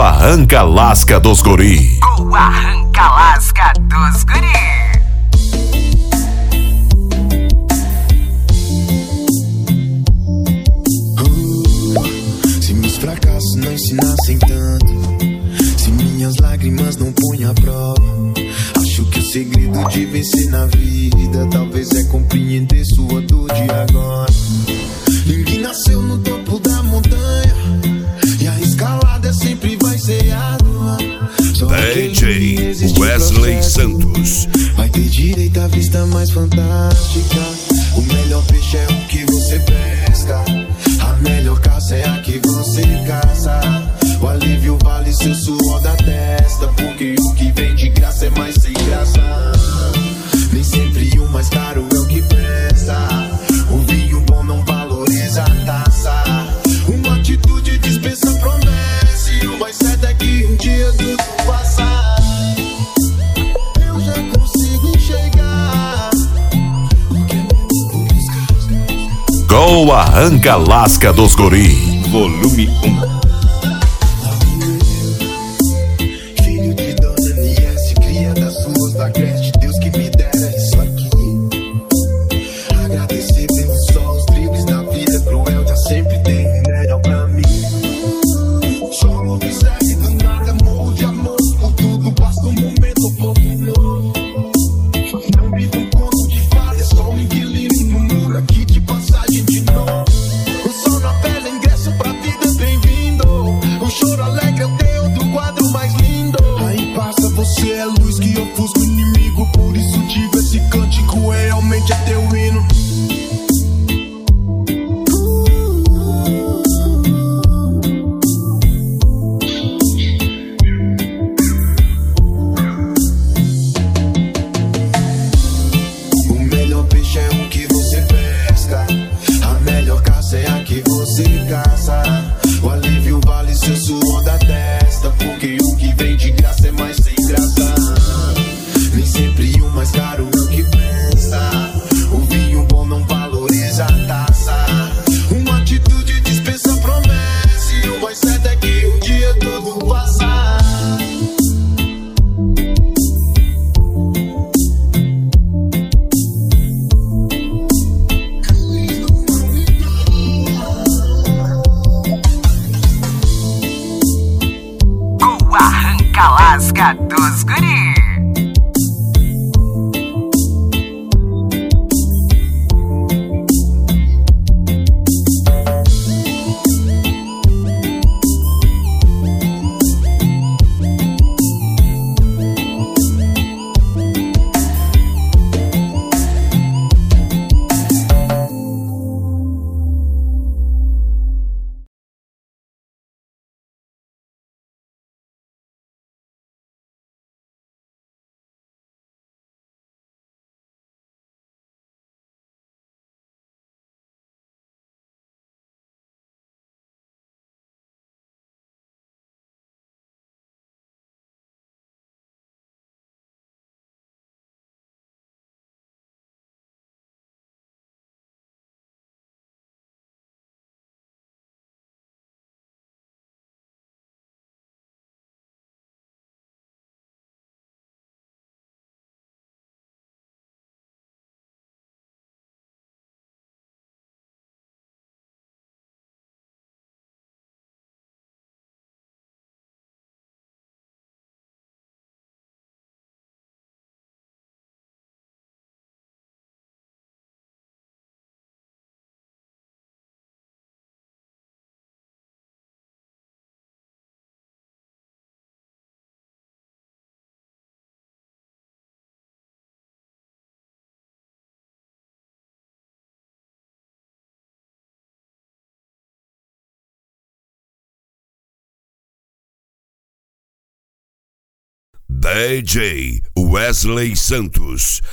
Arranca-Lasca dos Guri. O Arranca-Lasca dos Guri. Se meus fracassos não ensinassem tanto, se minhas lágrimas não põem à prova, acho que o segredo de vencer na vida talvez é compreender sua dor de agora. Ninguém nasceu no topo da montanha e a escalada sempre vai ser árdua. DJ Wesley Santos vai ter direito à vista mais fantástica. O melhor peixe é o que você pesca, a melhor caça é a que você caça. O alívio vale seu suor da testa, porque o que vem de graça é mais sem graça. Nem sempre o mais caro é o que presta. O vinho bom não valoriza a taça. Uma atitude dispensa promessa, e o mais certo é que um dia tudo passa. Eu já consigo enxergar o que é meu buscar. Go Arranca-Lasca dos Guri, volume 1. Filho de Dona Niesse, cria das ruas da creche, Deus que me dera isso aqui. Agradecer pelos só os dribles na vida cruel, já sempre tem melhor pra mim. Só não me segue do nada, morro de amor por tudo, basta um momento oportuno. Não vivo um conto de fada, é só um inquilino no muro aqui de passagem de novo. O sol na pele, ingresso pra vida, bem-vindo. O choro alegre é o teu do quadro mais lindo. Aí passa, você é luz que ofusca o inimigo, por isso digo esse cântico realmente é teu hino. O melhor peixe é o que você pesca, a melhor caça é a que você caça. O alívio vale seu suor da testa, porque o que vem de graça é mais sem graça. Nem sempre o mais caro é o que pensa. O vinho bom não valoriza a taça. Uma atitude dispensa promessa, e o mais certo é que um dia tudo passa. O Arranca-Lasca dos Guri. DJ Wesley Santos,